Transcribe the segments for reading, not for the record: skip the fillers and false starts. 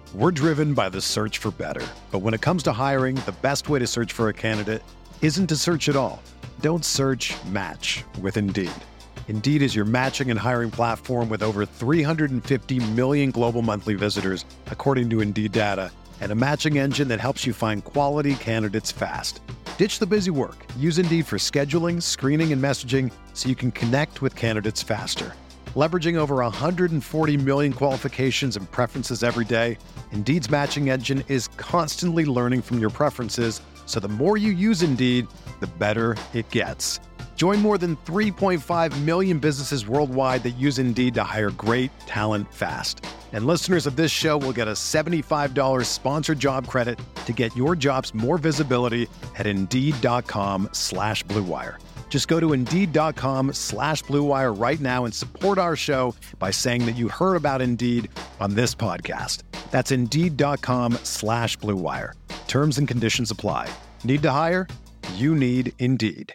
We're driven by the search for better. But when it comes to hiring, the best way to search for a candidate isn't to search at all. Don't search, match with Indeed. Indeed is your matching and hiring platform with over 350 million global monthly visitors, according to Indeed data, and a matching engine that helps you find quality candidates fast. Ditch the busy work. Use Indeed for scheduling, screening, and messaging so you can connect with candidates faster. Leveraging over 140 million qualifications and preferences every day, Indeed's matching engine is constantly learning from your preferences, so the more you use Indeed, the better it gets. Join more than 3.5 million businesses worldwide that use Indeed to hire great talent fast. And listeners of this show will get a $75 sponsored job credit to get your jobs more visibility at Indeed.com/Blue Wire. Just go to Indeed.com/Blue Wire right now and support our show by saying that you heard about Indeed on this podcast. That's Indeed.com/Blue Wire. Terms and conditions apply. Need to hire? You need Indeed.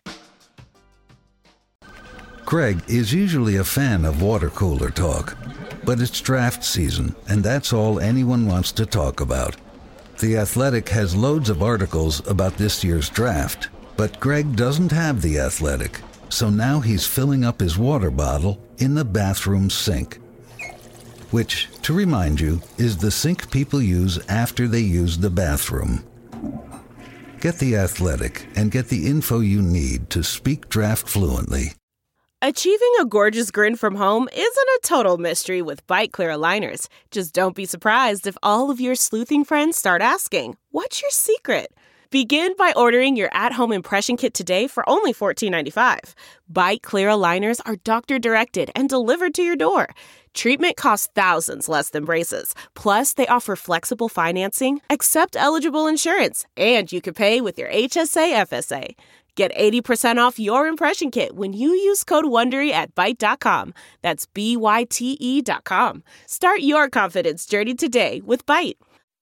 Greg is usually a fan of water cooler talk, but it's draft season, and that's all anyone wants to talk about. The Athletic has loads of articles about this year's draft, but Greg doesn't have The Athletic, so now he's filling up his water bottle in the bathroom sink, which, to remind you, is the sink people use after they use the bathroom. Get The Athletic and get the info you need to speak draft fluently. Achieving a gorgeous grin from home isn't a total mystery with Byte Clear aligners. Just don't be surprised if all of your sleuthing friends start asking, "What's your secret?" Begin by ordering your at-home impression kit today for only $14.95. Byte Clear aligners are doctor-directed and delivered to your door. Treatment costs thousands less than braces. Plus, they offer flexible financing, accept eligible insurance, and you can pay with your HSA FSA. Get 80% off your impression kit when you use code WONDERY at Byte.com. That's BYTE.com. Start your confidence journey today with Byte.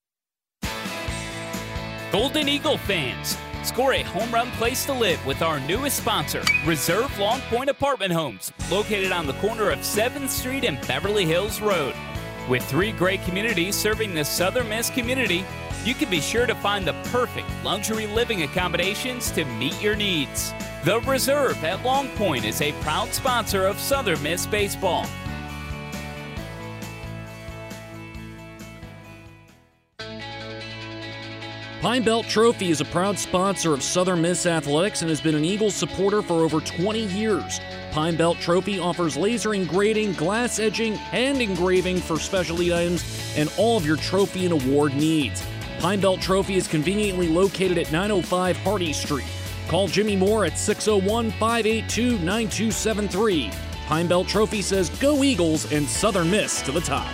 Golden Eagle fans, score a home run place to live with our newest sponsor, Reserve Long Point Apartment Homes, located on the corner of 7th Street and Beverly Hills Road. With 3 great communities serving the Southern Miss community, you can be sure to find the perfect luxury living accommodations to meet your needs. The Reserve at Long Point is a proud sponsor of Southern Miss baseball. Pine Belt Trophy is a proud sponsor of Southern Miss Athletics and has been an Eagles supporter for over 20 years. Pine Belt Trophy offers laser engraving, glass edging, hand engraving for specialty items, and all of your trophy and award needs. Pine Belt Trophy is conveniently located at 905 Hardy Street. Call Jimmy Moore at 601-582-9273. Pine Belt Trophy says, "Go Eagles," and Southern Miss to the top.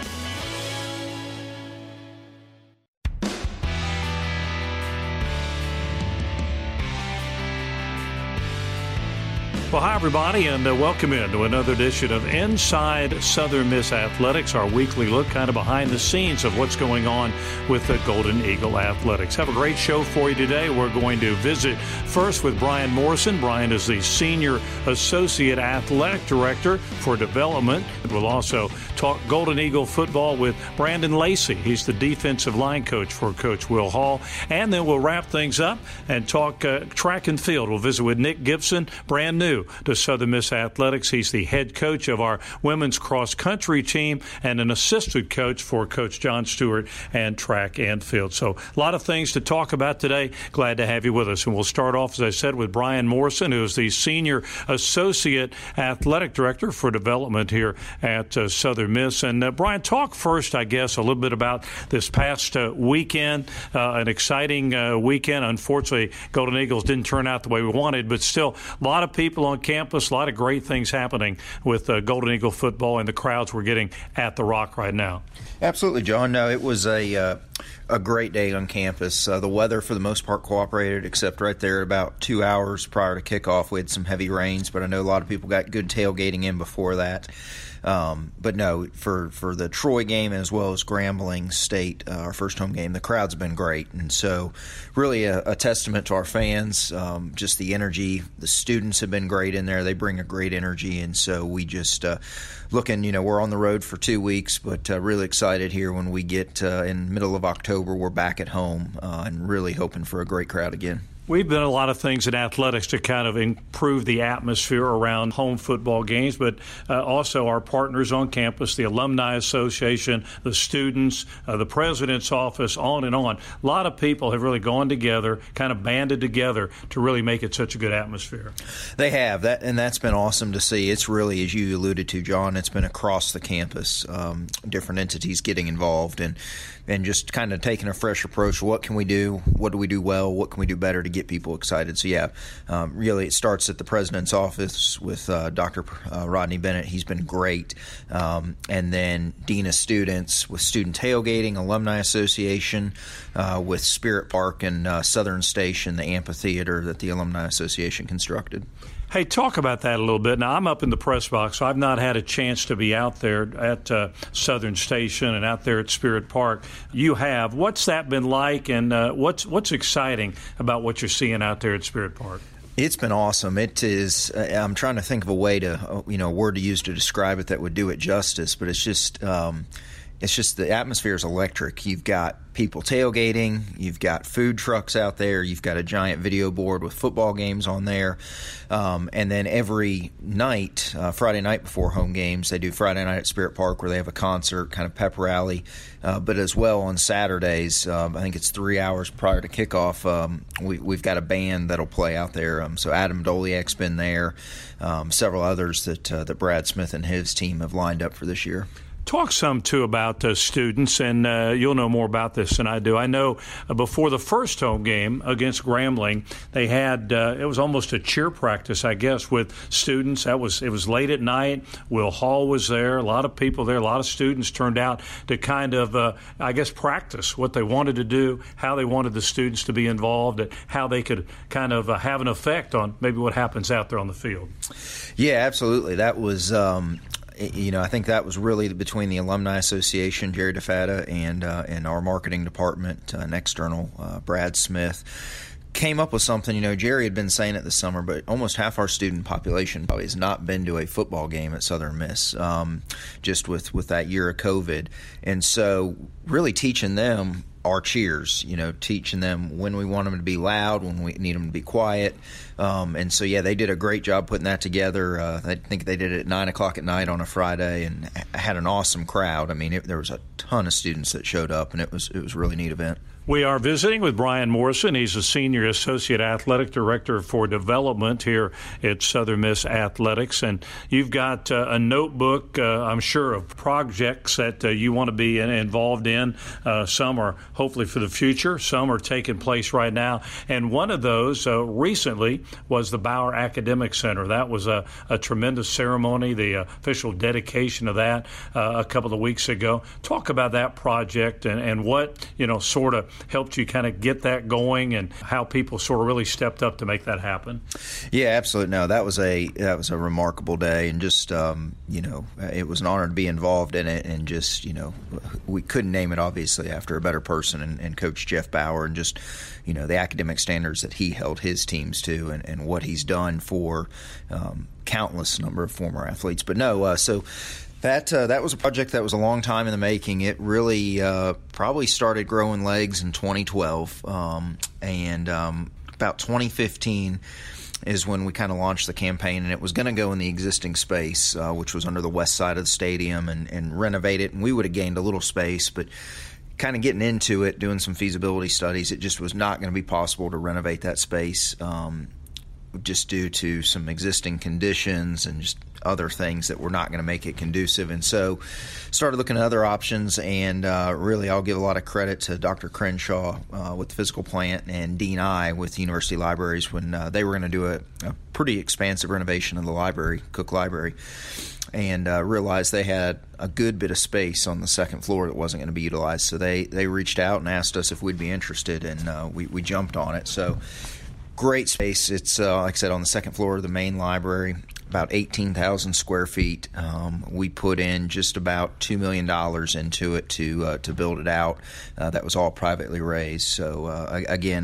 Well, hi, everybody, and welcome into another edition of Inside Southern Miss Athletics, our weekly look kind of behind the scenes of what's going on with the Golden Eagle Athletics. Have a great show for you today. We're going to visit first with Brian Morrison. Brian is the Senior Associate Athletic Director for Development. We'll also talk Golden Eagle football with Brandon Lacey. He's the defensive line coach for Coach Will Hall. And then we'll wrap things up and talk track and field. We'll visit with Nick Gibson, brand new to Southern Miss Athletics. He's the head coach of our women's cross-country team and an assistant coach for Coach John Stewart and track and field. So a lot of things to talk about today. Glad to have you with us. And we'll start off, as I said, with Brian Morrison, who is the Senior Associate Athletic Director for Development here at Southern Miss. And Brian, talk first, I guess, a little bit about this past weekend, an exciting weekend. Unfortunately, Golden Eagles didn't turn out the way we wanted, but still a lot of people on campus, a lot of great things happening with Golden Eagle football and the crowds we're getting at the Rock right now. Absolutely, John. No, it was a great day on campus. The weather, for the most part, cooperated, except right there about 2 hours prior to kickoff. We had some heavy rains, but I know a lot of people got good tailgating in before that. But no, for the Troy game as well as Grambling State, our first home game, the crowd's been great. And so really a testament to our fans, just the energy. The students have been great in there. They bring a great energy. And so we just looking, we're on the road for 2 weeks, but really excited here when we get in middle of October. We're back at home and really hoping for a great crowd again. We've done a lot of things in athletics to kind of improve the atmosphere around home football games, but also our partners on campus, the Alumni Association, the students, the president's office, on and on. A lot of people have really gone together, kind of banded together to really make it such a good atmosphere. They have, and that's been awesome to see. It's really, as you alluded to, John, it's been across the campus, different entities getting involved and just kind of taking a fresh approach. What can we do? What do we do well? What can we do better to get people excited? So, yeah, really it starts at the president's office with Dr. Rodney Bennett. He's been great. And then Dean of Students with Student Tailgating, Alumni Association, with Spirit Park and Southern Station, the amphitheater that the Alumni Association constructed. Hey, talk about that a little bit. Now, I'm up in the press box, so I've not had a chance to be out there at Southern Station and out there at Spirit Park. You have. What's that been like, and what's exciting about what you're seeing out there at Spirit Park? It's been awesome. It is. I'm trying to think of a way to, a word to use to describe it that would do it justice, but it's just the atmosphere is electric. You've got people tailgating. You've got food trucks out there. You've got a giant video board with football games on there. And then every night, Friday night before home games, they do Friday night at Spirit Park where they have a concert, kind of pep rally. But as well on Saturdays, I think it's 3 hours prior to kickoff, we've got a band that'll play out there. So Adam Doliak's been there. Several others that Brad Smith and his team have lined up for this year. Talk some, too, about students, and you'll know more about this than I do. I know before the first home game against Grambling, they had it was almost a cheer practice, I guess, with students. It was late at night. Will Hall was there. A lot of people there. A lot of students turned out to kind of, practice what they wanted to do, how they wanted the students to be involved, and how they could kind of have an effect on maybe what happens out there on the field. Yeah, absolutely. That was I think that was really between the Alumni Association, Jerry DeFatta, and our marketing department, an external, Brad Smith, came up with something. Jerry had been saying it this summer, but almost half our student population probably has not been to a football game at Southern Miss, just with that year of COVID. And so really teaching them our cheers, teaching them when we want them to be loud, when we need them to be quiet. And so, yeah, they did a great job putting that together. I think they did it at 9 o'clock at night on a Friday and had an awesome crowd. I mean, there was a ton of students that showed up, and it was a really neat event. We are visiting with Brian Morrison. He's a Senior Associate Athletic Director for Development here at Southern Miss Athletics. And you've got a notebook, I'm sure, of projects that you want to be involved in. Some are hopefully for the future. Some are taking place right now. And one of those recently was the Bauer Academic Center. That was a tremendous ceremony, the official dedication of that a couple of weeks ago. Talk about that project and what, sort of helped you kind of get that going and how people sort of really stepped up to make that happen. Yeah, absolutely. No, that was a remarkable day, and just it was an honor to be involved in it, and just we couldn't name it obviously after a better person and Coach Jeff Bauer, and just the academic standards that he held his teams to, and what he's done for countless number of former athletes. But no, so. That was a project that was a long time in the making. It really probably started growing legs in 2012, and about 2015 is when we kind of launched the campaign, and it was going to go in the existing space, which was under the west side of the stadium, and renovate it, and we would have gained a little space, but kind of getting into it, doing some feasibility studies, it just was not going to be possible to renovate that space just due to some existing conditions and just other things that were not going to make it conducive. And so started looking at other options, and really I'll give a lot of credit to Dr. Crenshaw with the physical plant and Dean I with the University Libraries when they were going to do a pretty expansive renovation of the library, Cook Library, and realized they had a good bit of space on the second floor that wasn't going to be utilized. So they reached out and asked us if we'd be interested, and we jumped on it. So Great space. It's, like I said, on the second floor of the main library, about 18,000 square feet. We put in just about $2 million into it to build it out. That was all privately raised. So, again,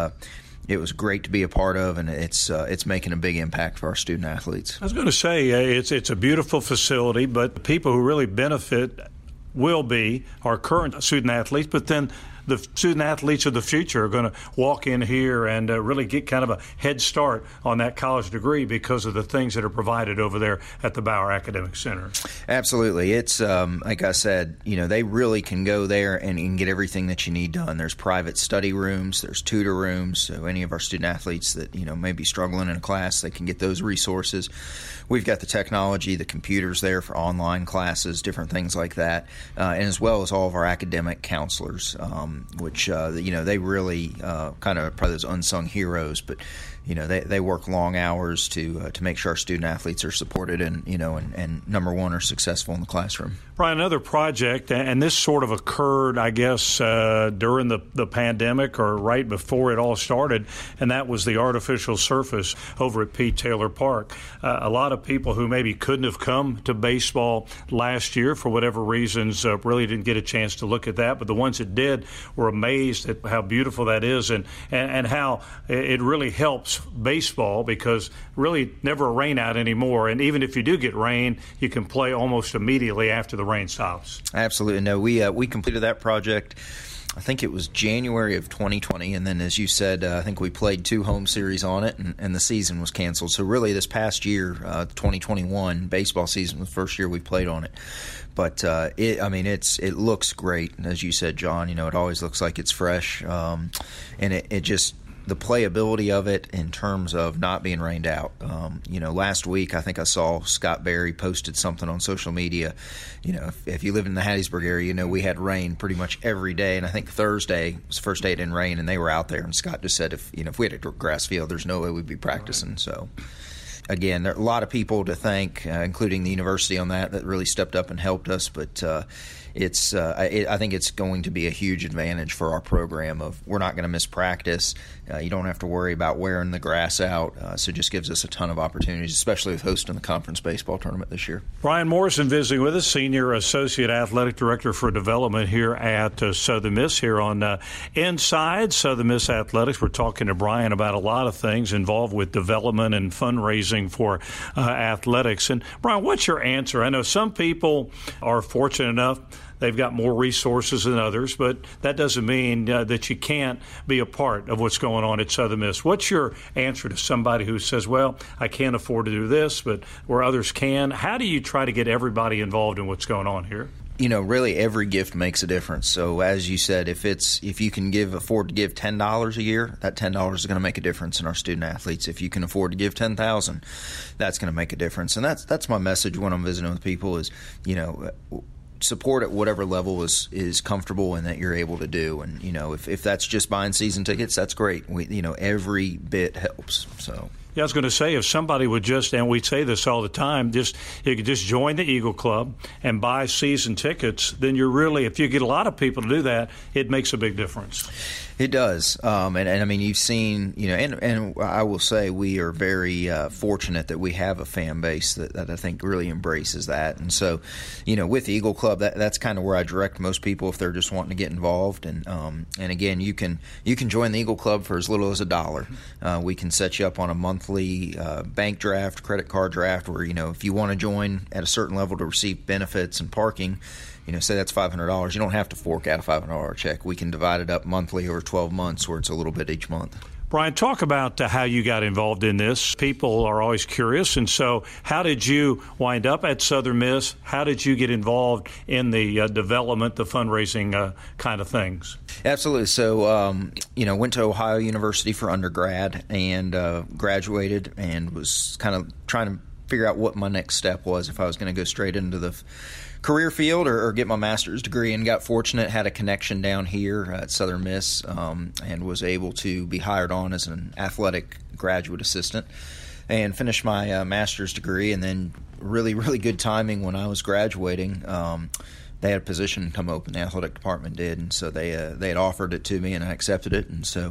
it was great to be a part of, and it's making a big impact for our student athletes. I was going to say, it's a beautiful facility, but the people who really benefit will be our current student athletes, but then the student athletes of the future are going to walk in here and really get kind of a head start on that college degree because of the things that are provided over there at the Bauer Academic Center. Absolutely. It's, like I said, they really can go there and get everything that you need done. There's private study rooms, there's tutor rooms, so any of our student athletes that, may be struggling in a class, they can get those resources. We've got the technology, the computers there for online classes, different things like that, and as well as all of our academic counselors, which, they really kind of probably those unsung heroes, but, they work long hours to make sure our student athletes are supported and number one, are successful in the classroom. Brian, another project, and this sort of occurred, I guess, during the pandemic or right before it all started, and that was the artificial surface over at Pete Taylor Park. A lot of people who maybe couldn't have come to baseball last year for whatever reasons really didn't get a chance to look at that, but the ones that did were amazed at how beautiful that is and how it really helps baseball because really never a rain out anymore, and even if you do get rain, you can play almost immediately after the rain stops. Absolutely. No, we completed that project. I think it was January of 2020, and then as you said, I think we played 2 home series on it, and the season was canceled. So really this past year, 2021, baseball season was the first year we played on it. But it looks great. As you said, John, it always looks like it's fresh, and it just – the playability of it in terms of not being rained out. Last week I think I saw Scott Berry posted something on social media. If you live in the Hattiesburg area, we had rain pretty much every day, and I think Thursday was the first day it didn't rain, and they were out there. And Scott just said, if we had a grass field, there's no way we'd be practicing. Right. So. Again, there are a lot of people to thank, including the university on that really stepped up and helped us. But I think it's going to be a huge advantage for our program. We're not going to miss practice. You don't have to worry about wearing the grass out. So it just gives us a ton of opportunities, especially with hosting the conference baseball tournament this year. Brian Morrison visiting with us, Senior Associate Athletic Director for Development here at Southern Miss here on Inside Southern Miss Athletics. We're talking to Brian about a lot of things involved with development and fundraising for athletics. And Brian, what's your answer? I know some people are fortunate enough they've got more resources than others, but that doesn't mean that you can't be a part of what's going on at Southern Miss. What's your answer to somebody who says, well, I can't afford to do this, but where others can? How do you try to get everybody involved in what's going on here? Really every gift makes a difference. So as you said, if you can afford to give $10 a year, that $10 is going to make a difference in our student athletes. If you can afford to give $10,000, that's going to make a difference. And that's my message when I'm visiting with people is, support at whatever level is comfortable and that you're able to do. And, if that's just buying season tickets, that's great. Every bit helps. So. Yeah, I was going to say, if somebody would just, and we say this all the time, you could just join the Eagle Club and buy season tickets, then if you get a lot of people to do that, it makes a big difference. It does. And you've seen, and I will say we are very fortunate that we have a fan base that I think really embraces that. And so, with the Eagle Club, that's kind of where I direct most people if they're just wanting to get involved. And again, you can join the Eagle Club for as little as $1. We can set you up on a monthly bank draft, credit card draft, where, if you want to join at a certain level to receive benefits and parking, say that's $500. You don't have to fork out a $500 check. We can divide it up monthly over 12 months where it's a little bit each month. Brian, talk about how you got involved in this. People are always curious, and so how did you wind up at Southern Miss? How did you get involved in the development, the fundraising kind of things? Absolutely. So, went to Ohio University for undergrad and graduated and was kind of trying to figure out what my next step was, if I was going to go straight into the career field or get my master's degree, and got fortunate, had a connection down here at Southern Miss, and was able to be hired on as an athletic graduate assistant and finished my master's degree. And then really, really good timing when I was graduating, they had a position come open. The athletic department did, and so they had offered it to me, and I accepted it. And so,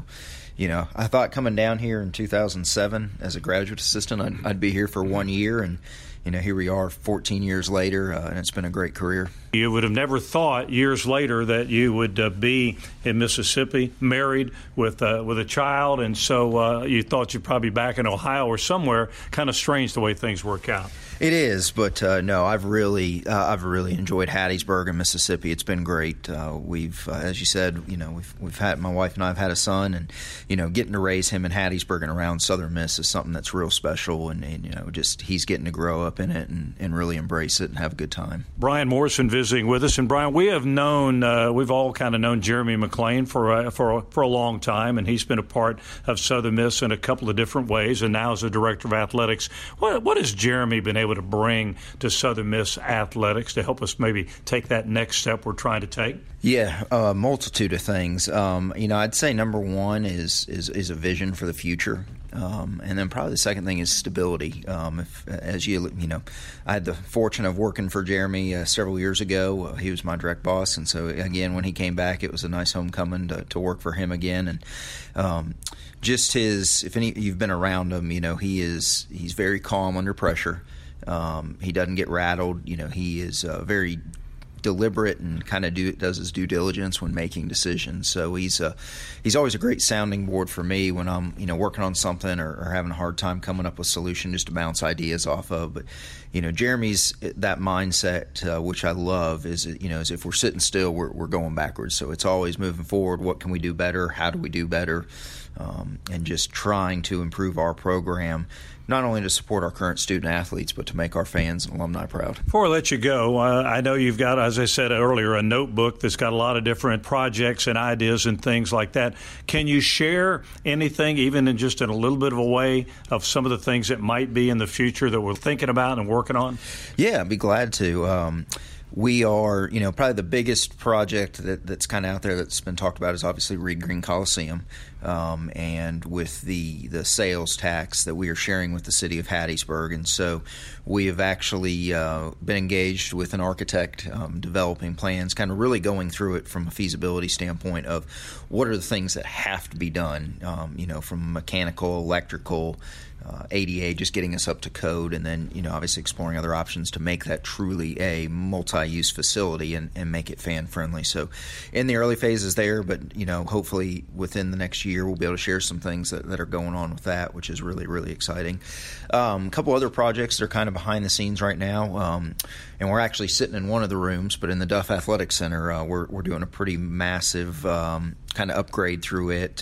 I thought coming down here in 2007 as a graduate assistant, I'd be here for 1 year, and here we are 14 years later, and it's been a great career. You would have never thought years later that you would be in Mississippi, married with a child, and so you thought you'd probably be back in Ohio or somewhere. Kind of strange the way things work out. It is, but no, I've really enjoyed Hattiesburg and Mississippi. It's been great. We've, as you said, we've had, my wife and I have had a son, and getting to raise him in Hattiesburg and around Southern Miss is something that's real special, and just he's getting to grow up in it and really embrace it and have a good time. Brian Morrison visiting with us, and Brian, we have we've all kind of known Jeremy McClain for a long time, and he's been a part of Southern Miss in a couple of different ways, and now as a director of athletics. What has Jeremy been able to bring to Southern Miss athletics to help us maybe take that next step we're trying to take? Yeah, a multitude of things. I'd say number one is a vision for the future. And then probably the second thing is stability. I had the fortune of working for Jeremy several years ago. He was my direct boss, and so again, when he came back, it was a nice homecoming to work for him again. And just if you've been around him, he's very calm under pressure. He doesn't get rattled. He is very deliberate and kind of does his due diligence when making decisions. So he's always a great sounding board for me when I'm working on something or having a hard time coming up with a solution just to bounce ideas off of. But Jeremy's that mindset, which I love, is if we're sitting still, we're going backwards. So it's always moving forward. What can we do better? How do we do better? And just trying to improve our program, not only to support our current student athletes, but to make our fans and alumni proud. Before I let you go, I know you've got, as I said earlier, a notebook that's got a lot of different projects and ideas and things like that. Can you share anything, even in just in a little bit of a way, of some of the things that might be in the future that we're thinking about and working on? Yeah, I'd be glad to. We are, probably the biggest project that's kind of out there that's been talked about is obviously Reed Green Coliseum, and with the sales tax that we are sharing with the city of Hattiesburg. And so we have actually been engaged with an architect developing plans, kind of really going through it from a feasibility standpoint of what are the things that have to be done, from mechanical, electrical, ADA, just getting us up to code, and then obviously exploring other options to make that truly a multi-use facility and make it fan friendly. So in the early phases there, but hopefully within the next year we'll be able to share some things that are going on with that, which is really, really exciting. A couple other projects that are kind of behind the scenes right now, and we're actually sitting in one of the rooms, but in the Duff Athletic Center, we're doing a pretty massive kind of upgrade through it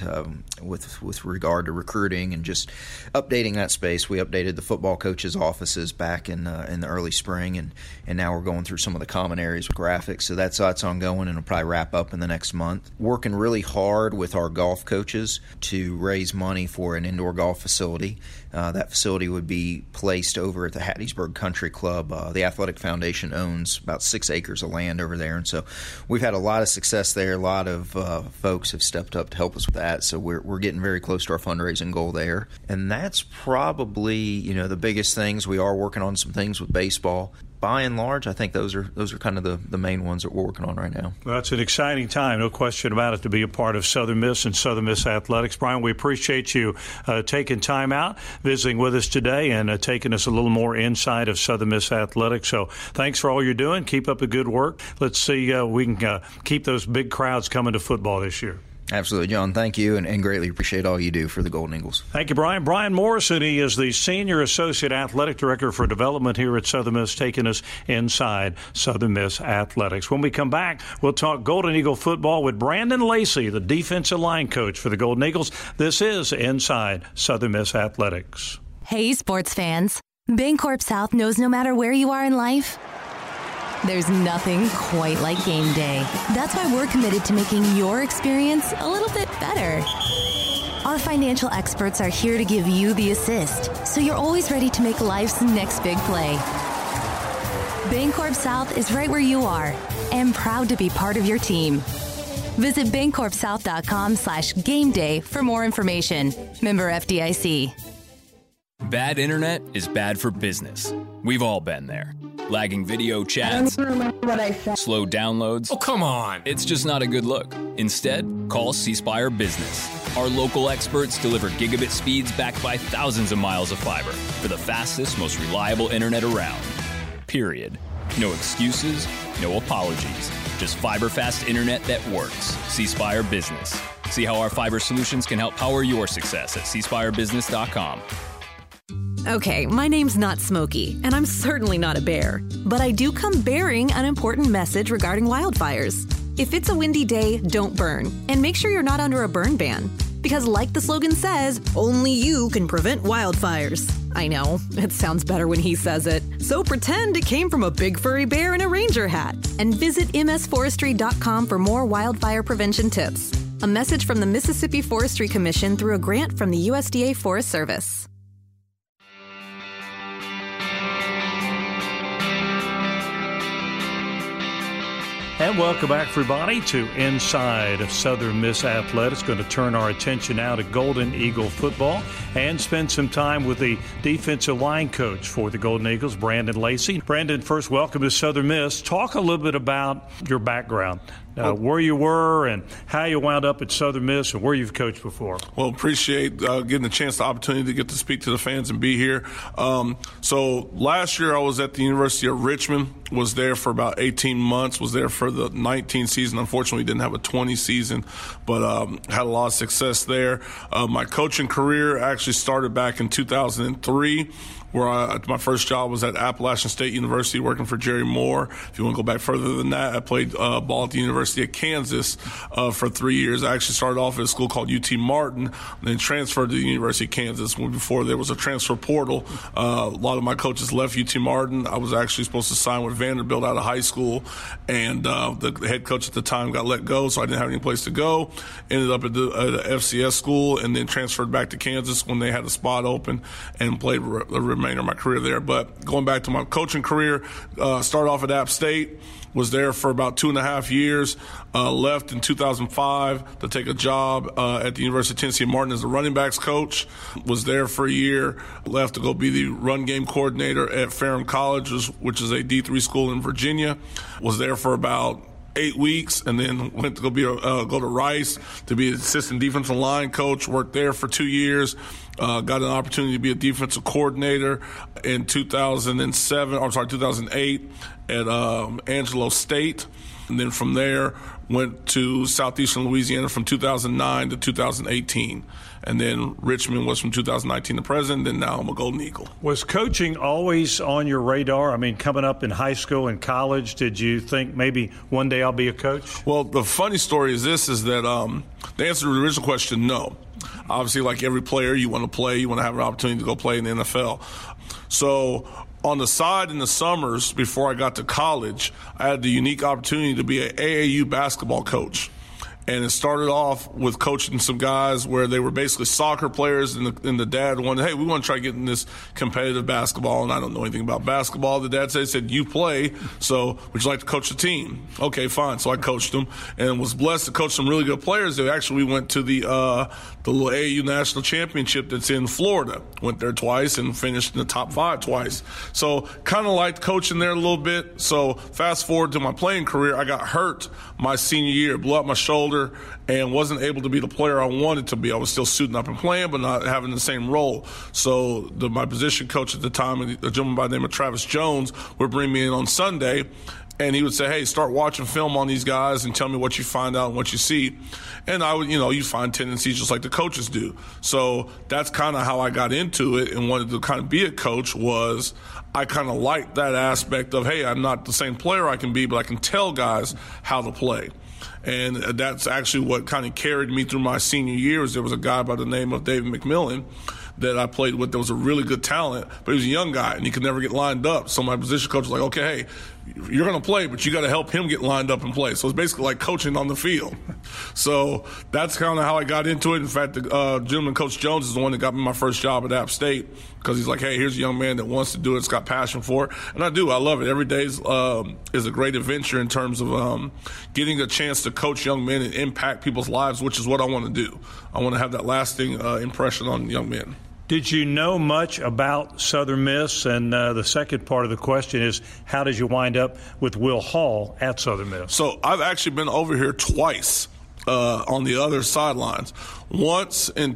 with regard to recruiting and just updating that space. We updated the football coaches' offices back in the early spring, and now we're going through some of the common areas with graphics. So that's ongoing, and it'll probably wrap up in the next month. Working really hard with our golf coaches to raise money for an indoor golf facility. That facility would be placed over at the Hattiesburg Country Club. The Athletic Foundation owns about 6 acres of land over there, and so we've had a lot of success there. A lot of folks have stepped up to help us with that, so we're getting very close to our fundraising goal there. And that's probably the biggest things. We are working on some things with baseball. By and large, I think those are kind of the main ones that we're working on right now. Well, it's an exciting time, no question about it, to be a part of Southern Miss and Southern Miss Athletics. Brian, we appreciate you taking time out, visiting with us today, and taking us a little more inside of Southern Miss Athletics. So thanks for all you're doing. Keep up the good work. Let's see we can keep those big crowds coming to football this year. Absolutely, John. Thank you, and greatly appreciate all you do for the Golden Eagles. Thank you, Brian. Brian Morrison, he is the Senior Associate Athletic Director for Development here at Southern Miss, taking us inside Southern Miss Athletics. When we come back, we'll talk Golden Eagle football with Brandon Lacey, the defensive line coach for the Golden Eagles. This is Inside Southern Miss Athletics. Hey, sports fans. Bancorp South knows no matter where you are in life, there's nothing quite like game day. That's why we're committed to making your experience a little bit better. Our financial experts are here to give you the assist, so you're always ready to make life's next big play. Bancorp South is right where you are and proud to be part of your team. Visit bancorpsouth.com/gameday for more information. Member FDIC. Bad internet is bad for business. We've all been there. Lagging video chats, slow downloads. Oh, come on. It's just not a good look. Instead, call C Spire Business. Our local experts deliver gigabit speeds backed by thousands of miles of fiber for the fastest, most reliable internet around. Period. No excuses, no apologies. Just fiber-fast internet that works. C Spire Business. See how our fiber solutions can help power your success at cspirebusiness.com. Okay, my name's not Smokey, and I'm certainly not a bear. But I do come bearing an important message regarding wildfires. If it's a windy day, don't burn. And make sure you're not under a burn ban. Because like the slogan says, only you can prevent wildfires. I know, it sounds better when he says it. So pretend it came from a big furry bear in a ranger hat. And visit msforestry.com for more wildfire prevention tips. A message from the Mississippi Forestry Commission through a grant from the USDA Forest Service. And welcome back, everybody, to Inside of Southern Miss Athletics. Going to turn our attention now to Golden Eagle football and spend some time with the defensive line coach for the Golden Eagles, Brandon Lacey. Brandon, first, welcome to Southern Miss. Talk a little bit about your background, where you were and how you wound up at Southern Miss and where you've coached before. Well, appreciate getting the opportunity to get to speak to the fans and be here. So last year I was at the University of Richmond, was there for about 18 months, was there for the 19 season. Unfortunately, didn't have a 20 season, but had a lot of success there. My coaching career actually started back in 2003. where my first job was at Appalachian State University working for Jerry Moore. If you want to go back further than that, I played ball at the University of Kansas for 3 years. I actually started off at a school called UT Martin, then transferred to the University of Kansas. Before there was a transfer portal, a lot of my coaches left UT Martin. I was actually supposed to sign with Vanderbilt out of high school, and the head coach at the time got let go, so I didn't have any place to go. Ended up at the FCS school and then transferred back to Kansas when they had a spot open and played the remainder of my career there. But going back to my coaching career, started off at App State, was there for about 2.5 years, left in 2005 to take a job at the University of Tennessee Martin as a running backs coach, was there for a year, left to go be the run game coordinator at Ferrum College, which is a D3 school in Virginia, was there for about 8 weeks, and then went to go to Rice to be an assistant defensive line coach, worked there for 2 years, got an opportunity to be a defensive coordinator in 2008 at Angelo State. And then from there, went to Southeastern Louisiana from 2009 to 2018. And then Richmond was from 2019 to present, and now I'm a Golden Eagle. Was coaching always on your radar? I mean, coming up in high school and college, did you think maybe one day I'll be a coach? Well, the funny story is this, is that the answer to the original question, no. Obviously, like every player, you want to play, you want to have an opportunity to go play in the NFL. So on the side in the summers before I got to college, I had the unique opportunity to be an AAU basketball coach. And it started off with coaching some guys where they were basically soccer players, and the dad wanted, hey, we want to try getting this competitive basketball, and I don't know anything about basketball. The dad said, you play, so would you like to coach the team? Okay, fine. So I coached them and was blessed to coach some really good players. They actually went to the little AAU National Championship that's in Florida. Went there twice and finished in the top 5 twice. So kind of liked coaching there a little bit. So fast forward to my playing career, I got hurt my senior year, blew up my shoulder, and wasn't able to be the player I wanted to be. I was still suiting up and playing, but not having the same role. So my position coach at the time, a gentleman by the name of Travis Jones, would bring me in on Sunday, and he would say, hey, start watching film on these guys and tell me what you find out and what you see. And I would, you find tendencies just like the coaches do. So that's kind of how I got into it and wanted to kind of be a coach. Was I kind of liked that aspect of, hey, I'm not the same player I can be, but I can tell guys how to play. And that's actually what kind of carried me through my senior years. There was a guy by the name of David McMillan that I played with that was a really good talent, but he was a young guy, and he could never get lined up. So my position coach was like, okay, hey, you're going to play, but you got to help him get lined up and play. So it's basically like coaching on the field. So that's kind of how I got into it. In fact, the gentleman, Coach Jones, is the one that got me my first job at App State, because he's like, hey, here's a young man that wants to do it, has got passion for it. And I do. I love it. Every day is a great adventure in terms of getting a chance to coach young men and impact people's lives, which is what I want to do. I want to have that lasting impression on young men. Did you know much about Southern Miss? And the second part of the question is, how did you wind up with Will Hall at Southern Miss? So I've actually been over here twice on the other sidelines. Once in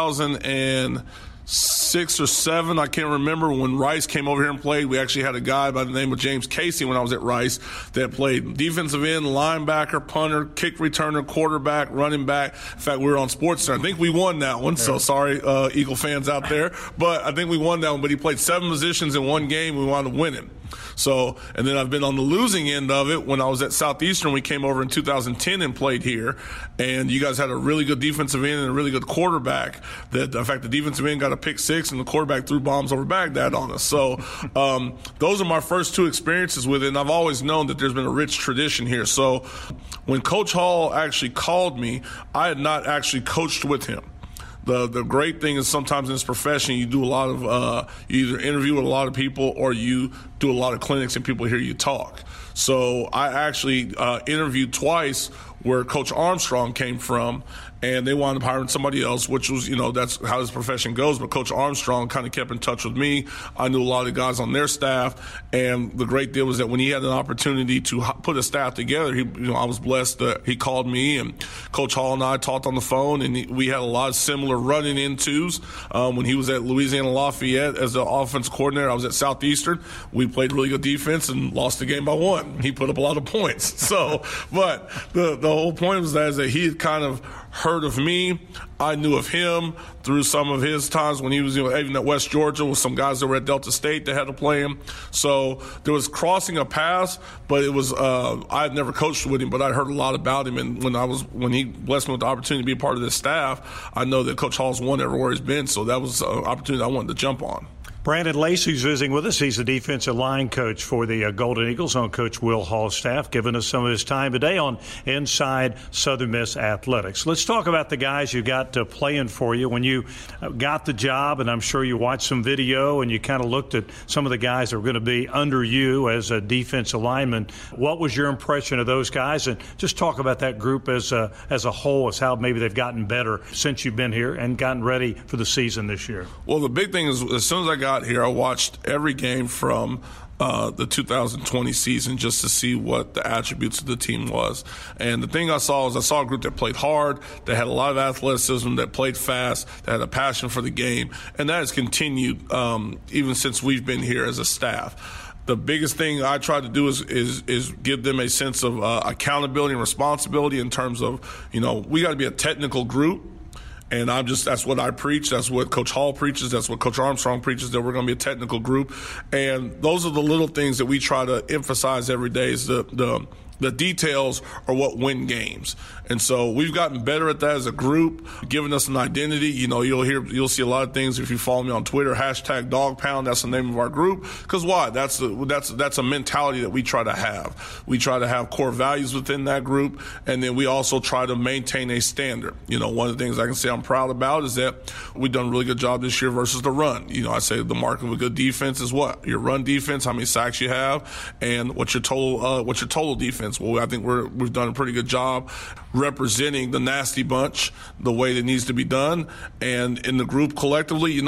2006 or 7, I can't remember, when Rice came over here and played. We actually had a guy by the name of James Casey when I was at Rice that played defensive end, linebacker, punter, kick returner, quarterback, running back. In fact, we were on SportsCenter. I think we won that one, so sorry, Eagle fans out there. But I think we won that one. But he played 7 positions in one game. We wound up winning. So, and then I've been on the losing end of it when I was at Southeastern. We came over in 2010 and played here, and you guys had a really good defensive end and a really good quarterback. That, in fact, the defensive end got a pick 6, and the quarterback threw bombs over Baghdad on us. So, those are my first 2 experiences with it, and I've always known that there's been a rich tradition here. So, when Coach Hall actually called me, I had not actually coached with him. The great thing is sometimes in this profession you do a lot of you either interview with a lot of people or you do a lot of clinics and people hear you talk. So I actually interviewed twice where Coach Armstrong came from, and they wound up hiring somebody else, which was, that's how this profession goes. But Coach Armstrong kind of kept in touch with me. I knew a lot of the guys on their staff, and the great deal was that when he had an opportunity to put a staff together, I was blessed that he called me, and Coach Hall and I talked on the phone, and we had a lot of similar running intos. When he was at Louisiana Lafayette as the offensive coordinator, I was at Southeastern. We played really good defense and lost the game by 1. He put up a lot of points. So, but the whole point was that he had kind of heard of me. I knew of him through some of his times when he was even at West Georgia with some guys that were at Delta State that had to play him. So there was crossing of paths, but it was I had never coached with him, but I heard a lot about him. And when he blessed me with the opportunity to be a part of this staff, I know that Coach Hall's won everywhere he's been. So that was an opportunity I wanted to jump on. Brandon Lacey's visiting with us. He's the defensive line coach for the Golden Eagles on Coach Will Hall's staff, giving us some of his time today on Inside Southern Miss Athletics. Let's talk about the guys you got playing for you. When you got the job, and I'm sure you watched some video and you kind of looked at some of the guys that were going to be under you as a defensive lineman, what was your impression of those guys? And just talk about that group as a whole, as how maybe they've gotten better since you've been here and gotten ready for the season this year. Well, the big thing is, as soon as I got here, I watched every game from the 2020 season just to see what the attributes of the team was. And the thing I saw a group that played hard, that had a lot of athleticism, that played fast, that had a passion for the game. And that has continued even since we've been here as a staff. The biggest thing I try to do is give them a sense of accountability and responsibility in terms of, we got to be a technical group. And that's what I preach. That's what Coach Hall preaches. That's what Coach Armstrong preaches, that we're going to be a technical group. And those are the little things that we try to emphasize every day, is the details are what win games. And so we've gotten better at that as a group, giving us an identity. You'll see a lot of things if you follow me on Twitter, #DogPound. That's the name of our group. Because why? That's a mentality that we try to have. We try to have core values within that group, and then we also try to maintain a standard. One of the things I can say I'm proud about is that we've done a really good job this year versus the run. I say the mark of a good defense is what? Your run defense, how many sacks you have, and what's your total defense. Well, I think we've done a pretty good job representing the nasty bunch the way that needs to be done. And in the group collectively,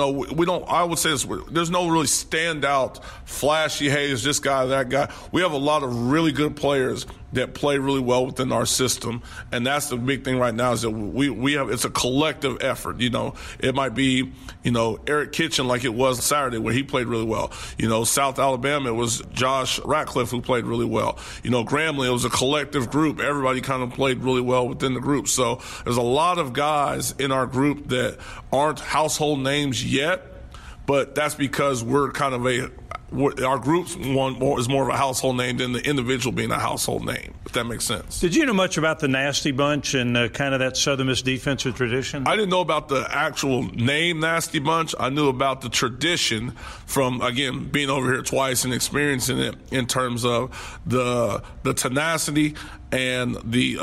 I would say there's no really standout, flashy, hey, it's this guy, that guy. We have a lot of really good players that play really well within our system, and that's the big thing right now, is that we have, it's a collective effort. It might be Eric Kitchen, like it was Saturday where he played really well. South Alabama, it was Josh Ratcliffe who played really well. Grambling, it was a collective group. Everybody kind of played really well within the group. So there's a lot of guys in our group that aren't household names yet, but that's because we're kind of our group's is more of a household name than the individual being a household name, if that makes sense. Did you know much about the Nasty Bunch and kind of that Southern Miss defensive tradition? I didn't know about the actual name Nasty Bunch. I knew about the tradition from, again, being over here twice and experiencing it in terms of the tenacity and the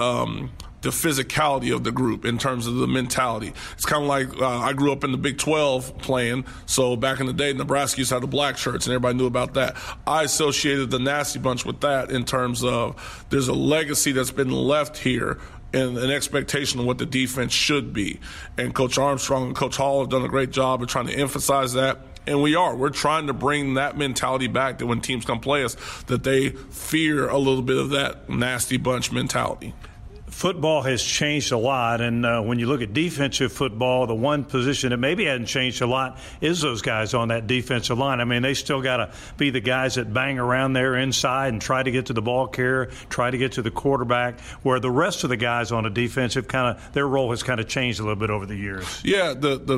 physicality of the group in terms of the mentality. It's kind of like I grew up in the Big 12 playing, so back in the day, Nebraska used to have the black shirts, and everybody knew about that. I associated the Nasty Bunch with that in terms of there's a legacy that's been left here and an expectation of what the defense should be. And Coach Armstrong and Coach Hall have done a great job of trying to emphasize that. And we're trying to bring that mentality back, that when teams come play us, that they fear a little bit of that nasty bunch mentality. Football has changed a lot, and when you look at defensive football, the one position that maybe hadn't changed a lot is those guys on that defensive line. I mean, they still got to be the guys that bang around there inside and try to get to the ball carrier, try to get to the quarterback, where the rest of the guys on the defense their role has kind of changed a little bit over the years. Yeah,